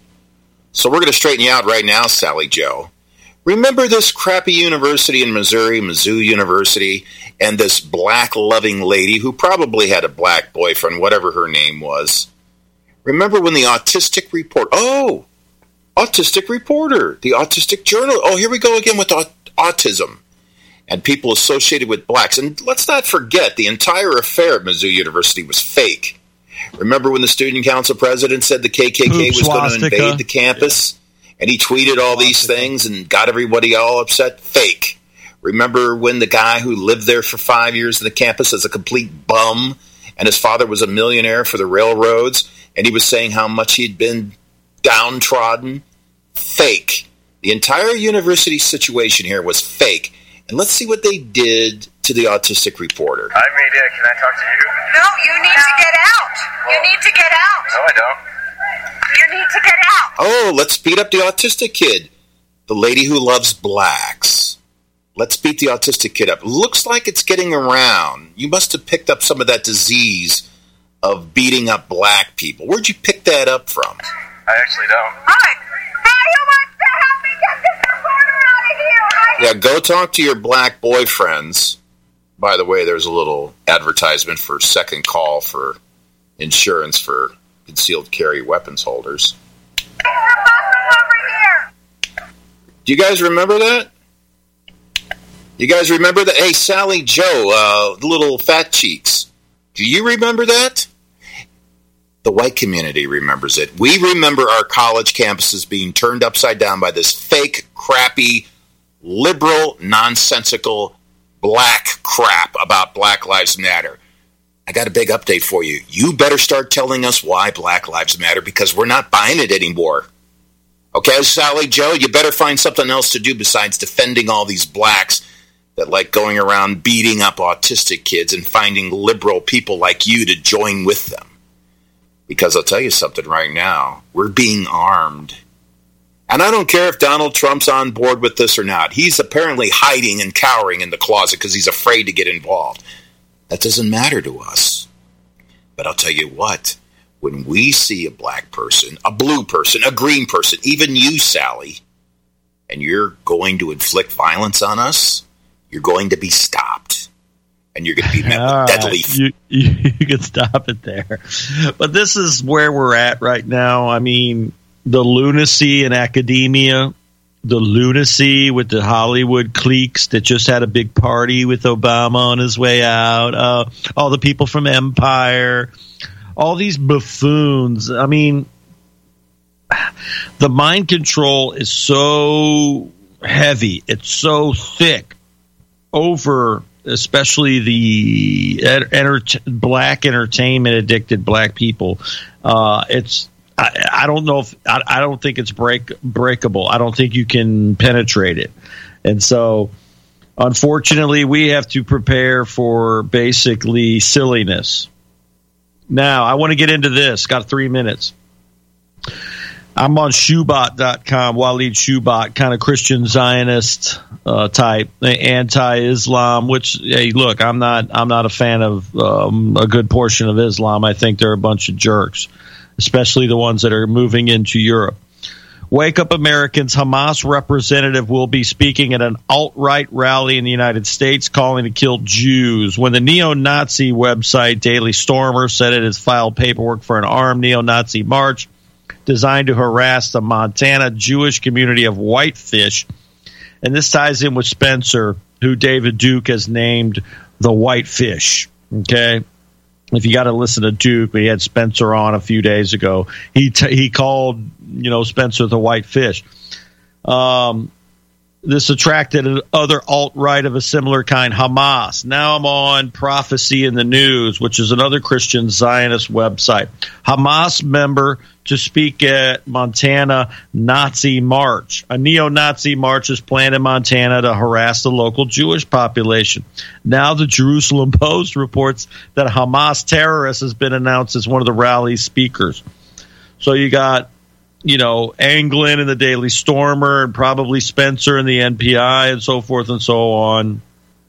So we're going to straighten you out right now, Sally Joe. Remember this crappy university in Missouri, Mizzou University, and this black-loving lady who probably had a black boyfriend, whatever her name was? Remember when the Autistic Report... Oh, Autistic Reporter, the Autistic Journal. Oh, here we go again with aut- autism and people associated with blacks. And let's not forget, the entire affair at Mizzou University was fake. Remember when the student council president said the K K K Poop was going to swastika. invade the campus? Yeah. And he tweeted all these things and got everybody all upset? Fake. Remember when the guy who lived there for five years on the campus as a complete bum, and his father was a millionaire for the railroads, and he was saying how much he'd been downtrodden? Fake. The entire university situation here was fake. And let's see what they did to the Autistic Reporter. Hi, media. Can I talk to you? No, you need to get out. You need to get out. No, I don't. You need to get out. Oh, let's beat up the autistic kid. The lady who loves blacks. Let's beat the autistic kid up. Looks like it's getting around. You must have picked up some of that disease of beating up black people. Where'd you pick that up from? I actually don't. Hi. Hey, who wants to help me get this reporter out of here? Yeah, go talk to your black boyfriends. By the way, there's a little advertisement for second call for insurance for concealed carry weapons holders. Do you guys remember that? You guys remember that? Hey, Sally Joe, uh, the little fat cheeks. Do you remember that? The white community remembers it. We remember our college campuses being turned upside down by this fake, crappy, liberal, nonsensical, black crap about Black Lives Matter. I got a big update for you. You better start telling us why Black Lives Matter, because we're not buying it anymore. Okay, Sally Joe, you better find something else to do besides defending all these blacks that like going around beating up autistic kids and finding liberal people like you to join with them. Because I'll tell you something right now, we're being armed. And I don't care if Donald Trump's on board with this or not. He's apparently hiding and cowering in the closet because he's afraid to get involved. That doesn't matter to us. But I'll tell you what, when we see a black person, a blue person, a green person, even you, Sally, and you're going to inflict violence on us, you're going to be stopped. And you're going to be met with All deadly... right. You, you, you can stop it there. But this is where we're at right now. I mean, the lunacy in academia, the lunacy with the Hollywood cliques that just had a big party with Obama on his way out, uh, all the people from Empire, all these buffoons. I mean, the mind control is so heavy. It's so thick over especially the enter- black entertainment addicted black people. Uh, it's I, I don't know if I, I don't think it's break breakable. I don't think you can penetrate it, and so unfortunately, we have to prepare for basically silliness. Now, I want to get into this. Got three minutes. I'm on Shoebot dot com, Waleed Shoebot, kind of Christian Zionist uh, type, anti-Islam. Which, hey, look, I'm not, I'm not a fan of um, a good portion of Islam. I think they're a bunch of jerks, especially the ones that are moving into Europe. Wake Up Americans, Hamas representative will be speaking at an alt-right rally in the United States calling to kill Jews. When the neo-Nazi website Daily Stormer said it has filed paperwork for an armed neo-Nazi march designed to harass the Montana Jewish community of Whitefish. And this ties in with Spencer, who David Duke has named the Whitefish. Okay? If you got to listen to Duke, but he had Spencer on a few days ago. He t- he called, you know, Spencer the Whitefish. Um, this attracted other alt-right of a similar kind, Hamas. Now I'm on Prophecy in the News, which is another Christian Zionist website. Hamas member to speak at Montana Nazi March. A neo-Nazi march is planned in Montana to harass the local Jewish population. Now the Jerusalem Post reports that a Hamas terrorist has been announced as one of the rally's speakers. So you got, you know, Anglin and the Daily Stormer and probably Spencer and the N P I and so forth and so on.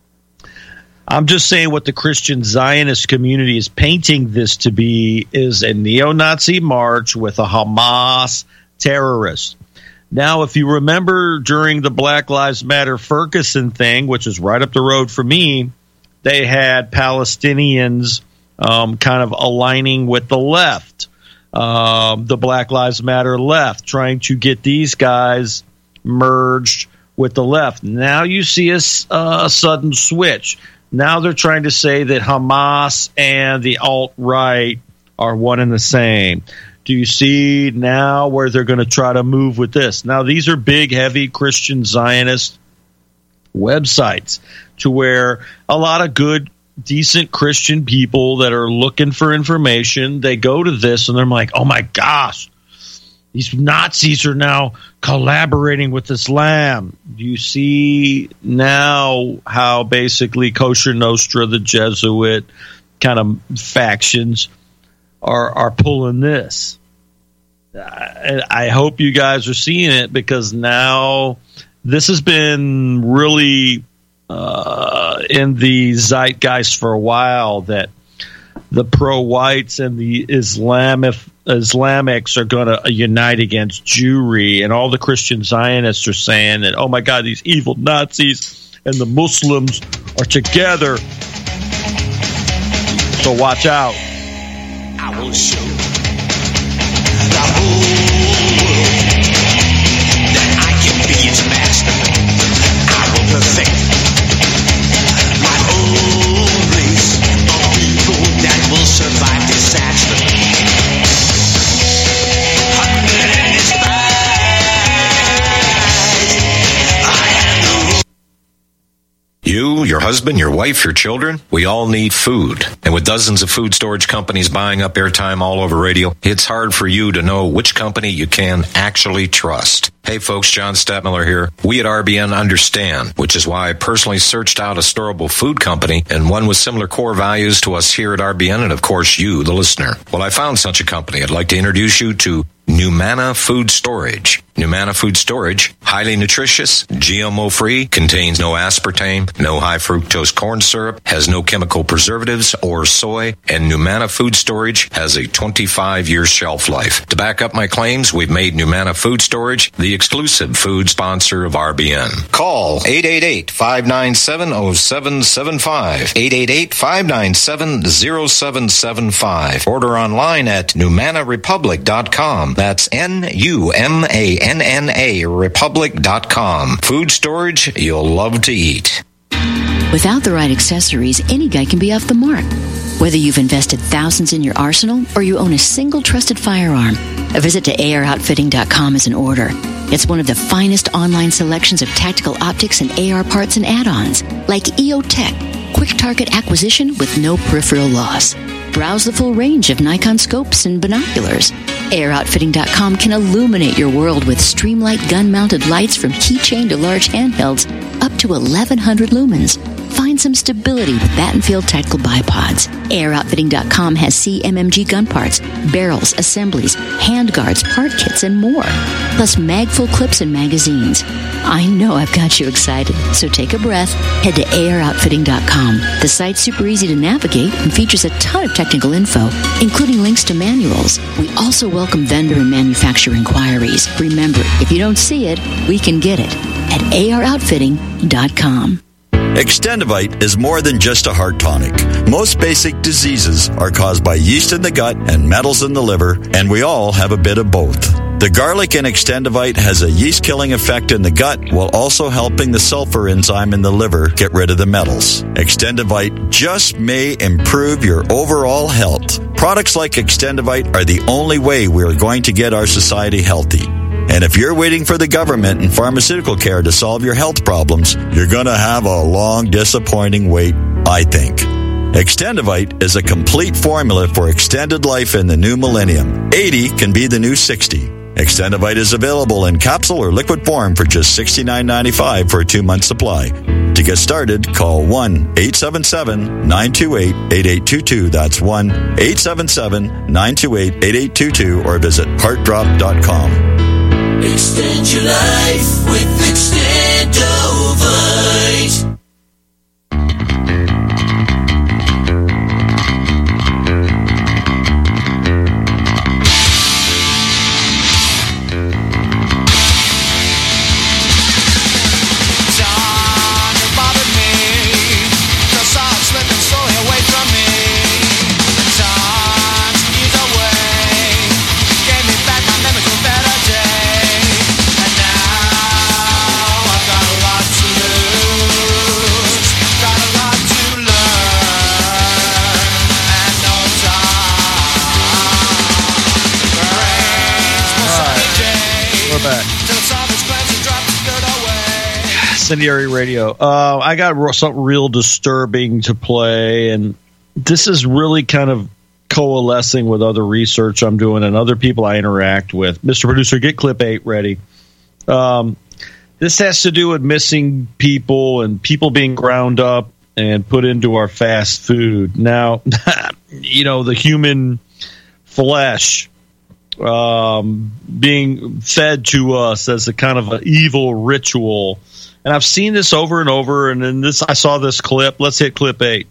I'm just saying what the Christian Zionist community is painting this to be is a neo-Nazi march with a Hamas terrorist. Now, if you remember during the Black Lives Matter Ferguson thing, which is right up the road for me, they had Palestinians um, kind of aligning with the left, um, the Black Lives Matter left, trying to get these guys merged with the left. Now you see a, uh, a sudden switch. Now they're trying to say that Hamas and the alt-right are one and the same. Do you see now where they're going to try to move with this? Now, these are big, heavy Christian Zionist websites to where a lot of good, decent Christian people that are looking for information, they go to this and they're like, oh, my gosh, these Nazis are now collaborating with Islam. Do you see now how basically Kosher Nostra, the Jesuit kind of factions, are are pulling this? I, I hope you guys are seeing it, because now this has been really uh, in the zeitgeist for a while, that the pro-whites and the Islamic Islamics are going to unite against Jewry, and all the Christian Zionists are saying that, oh my God, these evil Nazis and the Muslims are together. So watch out. I will show the whole world that I can be its master. I will perfect my own race of people that will survive disaster. You, your husband, husband, your wife, your children. We all need food. And with dozens of food storage companies buying up airtime all over radio, it's hard for you to know which company you can actually trust. Hey folks, John Stadtmiller here. We at R B N understand, which is why I personally searched out a storable food company and one with similar core values to us here at R B N and of course you, the listener. Well, I found such a company. I'd like to introduce you to Numana Food Storage. Numana Food Storage, highly nutritious, G M O-free, contains no aspartame, no high fructose corn syrup, has no chemical preservatives or soy, and Numana Food Storage has a twenty-five year shelf life. To back up my claims, we've made Numana Food Storage the exclusive food sponsor of R B N. Call eight eight eight, five nine seven, zero seven seven five, eight eight eight, five nine seven, zero seven seven five. Order online at numana republic dot com. That's N U M A N N A republic dot com. Food storage you'll love to eat. Without the right accessories, any guy can be off the mark. Whether you've invested thousands in your arsenal or you own a single trusted firearm, a visit to A R outfitting dot com is in order. It's one of the finest online selections of tactical optics and A R parts and add-ons, like E O Tech, quick target acquisition with no peripheral loss. Browse the full range of Nikon scopes and binoculars. A R outfitting dot com can illuminate your world with Streamlight gun-mounted lights from keychain to large handhelds up to eleven hundred lumens. Find some stability with Battenfield tactical bipods. A R outfitting dot com has C M M G gun parts, barrels, assemblies, handguards, part kits, and more. Plus magful clips and magazines. I know I've got you excited, so take a breath. Head to A R outfitting dot com. The site's super easy to navigate and features a ton of technical info, including links to manuals. We also welcome vendor and manufacturer inquiries. Remember, if you don't see it, we can get it at A R outfitting dot com. Extendivite is more than just a heart tonic. Most basic diseases are caused by yeast in the gut and metals in the liver, and we all have a bit of both. The garlic in Extendivite has a yeast-killing effect in the gut while also helping the sulfur enzyme in the liver get rid of the metals. Extendivite just may improve your overall health. Products like Extendivite are the only way we are going to get our society healthy. And if you're waiting for the government and pharmaceutical care to solve your health problems, you're going to have a long, disappointing wait, I think. Extendivite is a complete formula for extended life in the new millennium. eighty can be the new sixty. Extendivite is available in capsule or liquid form for just sixty-nine ninety-five for a two-month supply. To get started, call one eight seven seven, nine two eight, eight eight two two. That's one eight seven seven, nine two eight, eight eight two two or visit heart drop dot com. Extend your life with Extendovite. Incendiary Radio. Uh, I got something real disturbing to play, and this is really kind of coalescing with other research I'm doing and other people I interact with. Mister Producer, get clip eight ready. Um, this has to do with missing people and people being ground up and put into our fast food. Now, you know, the human flesh um, being fed to us as a kind of an evil ritual. And I've seen this over and over, and in this, I saw this clip. Let's hit clip eight.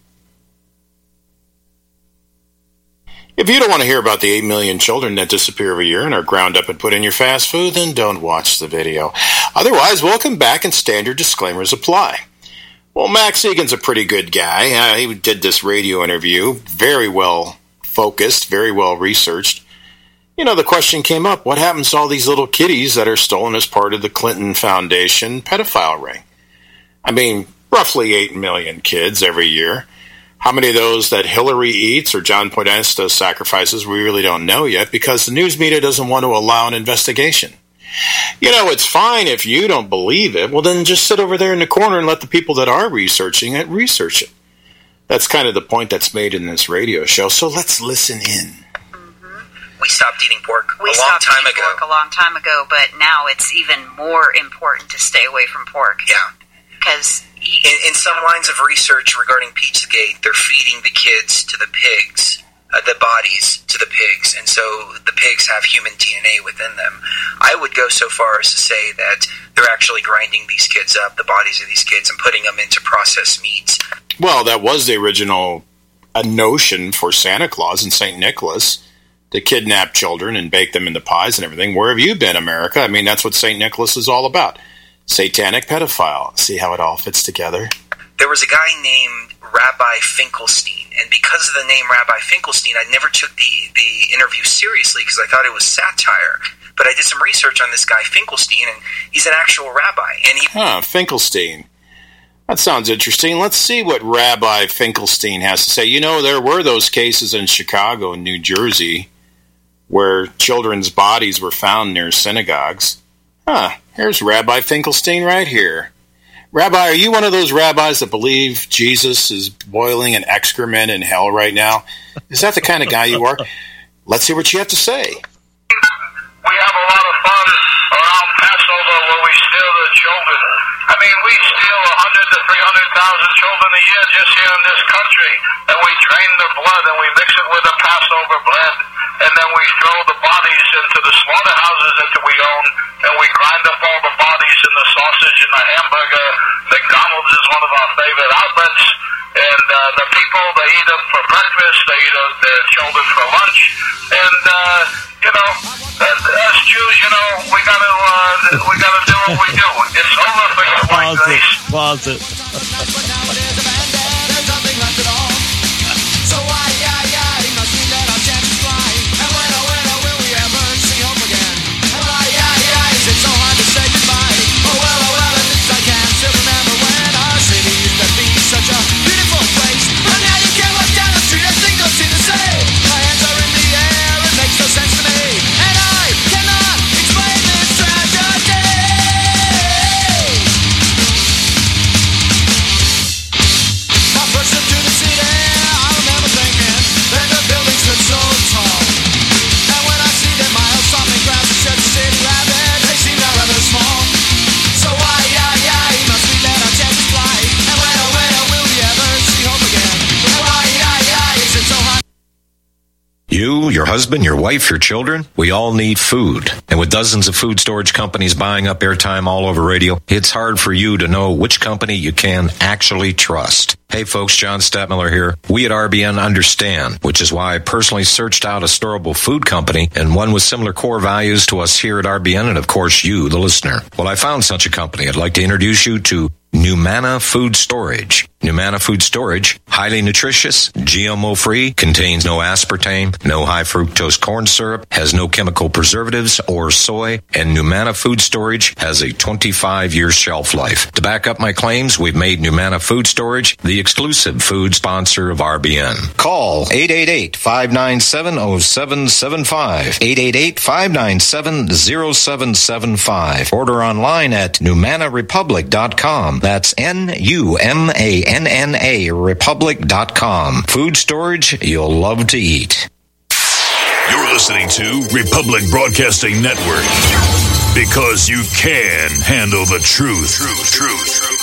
If you don't want to hear about the eight million children that disappear every year and are ground up and put in your fast food, then don't watch the video. Otherwise, welcome back and standard disclaimers apply. Well, Max Egan's a pretty good guy. Uh, he did this radio interview, very well focused, very well researched. You know, the question came up, what happens to all these little kiddies that are stolen as part of the Clinton Foundation pedophile ring? I mean, roughly eight million kids every year. How many of those that Hillary eats or John Podesta sacrifices, we really don't know yet because the news media doesn't want to allow an investigation. You know, it's fine if you don't believe it. Well, then just sit over there in the corner and let the people that are researching it research it. That's kind of the point that's made in this radio show. So let's listen in. We stopped eating pork we a long stopped time eating ago. pork a long time ago, but now it's even more important to stay away from pork. Yeah. Because in, in some lines of research regarding Pizzagate, they're feeding the kids to the pigs, uh, the bodies to the pigs, and so the pigs have human D N A within them. I would go so far as to say that they're actually grinding these kids up, the bodies of these kids, and putting them into processed meats. Well, that was the original a notion for Santa Claus and Saint Nicholas, to kidnap children and bake them into pies and everything. Where have you been, America? I mean, that's what Saint Nicholas is all about. Satanic pedophile. See how it all fits together? There was a guy named Rabbi Finkelstein, and because of the name Rabbi Finkelstein, I never took the, the interview seriously because I thought it was satire. But I did some research on this guy Finkelstein, and he's an actual rabbi. And he Huh, Finkelstein. That sounds interesting. Let's see what Rabbi Finkelstein has to say. You know, there were those cases in Chicago and New Jersey where children's bodies were found near synagogues. Huh, here's Rabbi Finkelstein right here. Rabbi, are you one of those rabbis that believe Jesus is boiling in excrement in hell right now? Is that the kind of guy you are? Let's hear what you have to say. We have a lot of fun around Passover where we steal the children. I mean, we steal one hundred to three hundred thousand children a year just here in this country, and we drain the blood and we mix it with the Passover bread, and then we throw the bodies into the slaughterhouses that we own, and we grind up all the bodies in the sausage and the hamburger. McDonald's is one of our favorite outlets, and uh, the people, they eat them for breakfast, they eat uh, their children for lunch, and uh, you know, as Jews, you know, we gotta uh, we gotta do what we do. It's over for your white race. Pause it. So why, yeah, yeah, he must be let our chances fly. And when, oh, when, oh, will we ever see hope again? And why, yeah, yeah, is it so hard to say goodbye? Oh, well, oh, well, at least I can still remember when our city used to be such a beautiful place. And now you can't walk down the street and think those things to say. My hands are in the air, it makes no sense to me. And I cannot explain this tragedy. My first trip to the city, I remember thinking that the buildings look so tall. And when I see them miles off and crowds of such city rabbit, they seem rather small. So why, yeah, yeah, he must be let our chances fly. And when, oh, when, oh, will we ever see hope again? And why, yeah, yeah, is it so hard? You, your husband, your wife, your children, we all need food. And with dozens of food storage companies buying up airtime all over radio, it's hard for you to know which company you can actually trust. Hey folks, John Stadtmiller here. We at R B N understand, which is why I personally searched out a storable food company and one with similar core values to us here at R B N and of course you, the listener. Well, I found such a company. I'd like to introduce you to Numana Food Storage. Numana Food Storage, highly nutritious, G M O-free, contains no aspartame, no high fructose corn syrup, has no chemical preservatives or soy, and Numana Food Storage has a twenty-five year shelf life. To back up my claims, we've made Numana Food Storage the exclusive food sponsor of R B N. Call eight eight eight, five nine seven, zero seven seven five, eight eight eight, five nine seven, zero seven seven five. Order online at numana republic dot com. That's N U M A N N A republic dot com. Food storage you'll love to eat. You're listening to Republic Broadcasting Network because you can handle the truth. Truth, truth, truth.